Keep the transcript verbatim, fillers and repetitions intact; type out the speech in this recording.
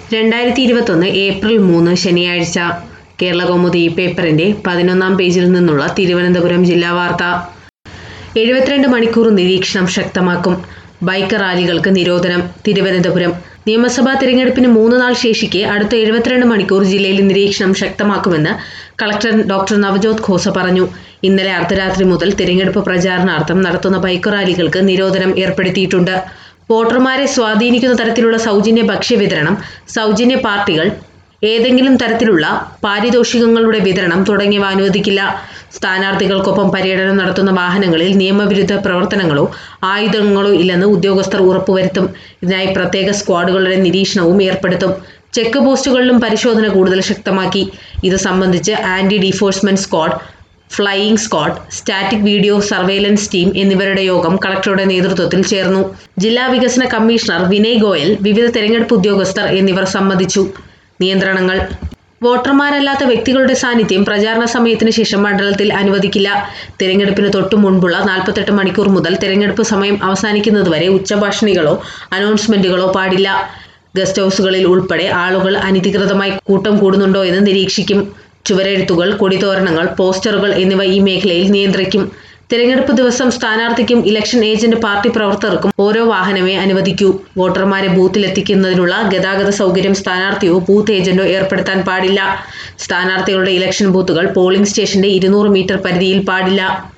രണ്ടായിരത്തി ഇരുപത്തൊന്ന് ഏപ്രിൽ മൂന്ന് ശനിയാഴ്ച കേരളകൗമുദി പേപ്പറിന്റെ പതിനൊന്നാം പേജിൽ നിന്നുള്ള തിരുവനന്തപുരം ജില്ലാ വാർത്ത. എഴുപത്തിരണ്ട് മണിക്കൂർ നിരീക്ഷണം ശക്തമാക്കും. ബൈക്ക് റാലികൾക്ക് നിരോധനം. തിരുവനന്തപുരം. നിയമസഭാ തിരഞ്ഞെടുപ്പിന് മൂന്ന് നാൾ ശേഷിക്കെ അടുത്ത എഴുപത്തിരണ്ട് മണിക്കൂർ ജില്ലയിൽ നിരീക്ഷണം ശക്തമാക്കുമെന്ന് കളക്ടർ ഡോക്ടർ നവജോത് ഖോസ പറഞ്ഞു. ഇന്നലെ അർദ്ധരാത്രി മുതൽ തിരഞ്ഞെടുപ്പ് പ്രചാരണാർത്ഥം നടത്തുന്ന ബൈക്ക് റാലികൾക്ക് നിരോധനം ഏർപ്പെടുത്തിയിട്ടുണ്ട്. വോട്ടർമാരെ സ്വാധീനിക്കുന്ന തരത്തിലുള്ള സൗജന്യ ഭക്ഷ്യവിതരണം, സൗജന്യ പാർട്ടികൾ, ഏതെങ്കിലും തരത്തിലുള്ള പാരിതോഷികങ്ങളുടെ വിതരണം തുടങ്ങിയവ അനുവദിക്കില്ല. സ്ഥാനാർത്ഥികൾക്കൊപ്പം പര്യടനം നടത്തുന്ന വാഹനങ്ങളിൽ നിയമവിരുദ്ധ പ്രവർത്തനങ്ങളോ ആയുധങ്ങളോ ഇല്ലെന്ന് ഉദ്യോഗസ്ഥർ ഉറപ്പുവരുത്തും. ഇതിനായി പ്രത്യേക സ്ക്വാഡുകളുടെ നിരീക്ഷണവും ഏർപ്പെടുത്തും. ചെക്ക് പോസ്റ്റുകളിലും പരിശോധന കൂടുതൽ ശക്തമാക്കി. ഇത് സംബന്ധിച്ച് anti defacement squad, flying squad, static video surveillance team എന്നിവരുടെ യോഗം കളക്ടറുടെ നേതൃത്വത്തിൽ ചേർന്നു. ജില്ലാ വികസന കമ്മീഷണർ വിനയ് ഗോയൽ, വിവിധ തെരഞ്ഞെടുപ്പ് ഉദ്യോഗസ്ഥർ എന്നിവർ സംബന്ധിച്ചു. നിയന്ത്രണങ്ങൾ. വോട്ടർമാരല്ലാത്ത വ്യക്തികളുടെ സാന്നിധ്യം പ്രചാരണ സമയത്തിന് ശേഷം മണ്ഡലത്തിൽ അനുവദിക്കില്ല. തിരഞ്ഞെടുപ്പിന് തൊട്ടു മുൻപുള്ള നാൽപ്പത്തെട്ട് മണിക്കൂർ മുതൽ തിരഞ്ഞെടുപ്പ് സമയം അവസാനിക്കുന്നതുവരെ ഉച്ചഭാഷിണികളോ അനൗൺസ്മെന്റുകളോ പാടില്ല. ഗസ്റ്റ് ഹൗസുകളിൽ ഉൾപ്പെടെ ആളുകൾ അനധികൃതമായി കൂട്ടം കൂടുന്നുണ്ടോ എന്ന് നിരീക്ഷിക്കും. ചുവരെഴുത്തുകൾ, കൊടിതോരണങ്ങൾ, പോസ്റ്ററുകൾ എന്നിവ ഈ മേഖലയിൽ നിയന്ത്രിക്കും. തിരഞ്ഞെടുപ്പ് ദിവസം സ്ഥാനാർത്ഥിക്കും ഇലക്ഷൻ ഏജന്റ് പാർട്ടി പ്രവർത്തകർക്കും ഓരോ വാഹനമേ അനുവദിക്കൂ. വോട്ടർമാരെ ബൂത്തിലെത്തിക്കുന്നതിനുള്ള ഗതാഗത സൗകര്യം സ്ഥാനാർത്ഥിയോ ബൂത്ത് ഏജന്റോ ഏർപ്പെടുത്താൻ പാടില്ല. സ്ഥാനാർത്ഥികളുടെ ഇലക്ഷൻ ബൂത്തുകൾ പോളിംഗ് സ്റ്റേഷന്റെ ഇരുന്നൂറ് മീറ്റർ പരിധിയിൽ പാടില്ല.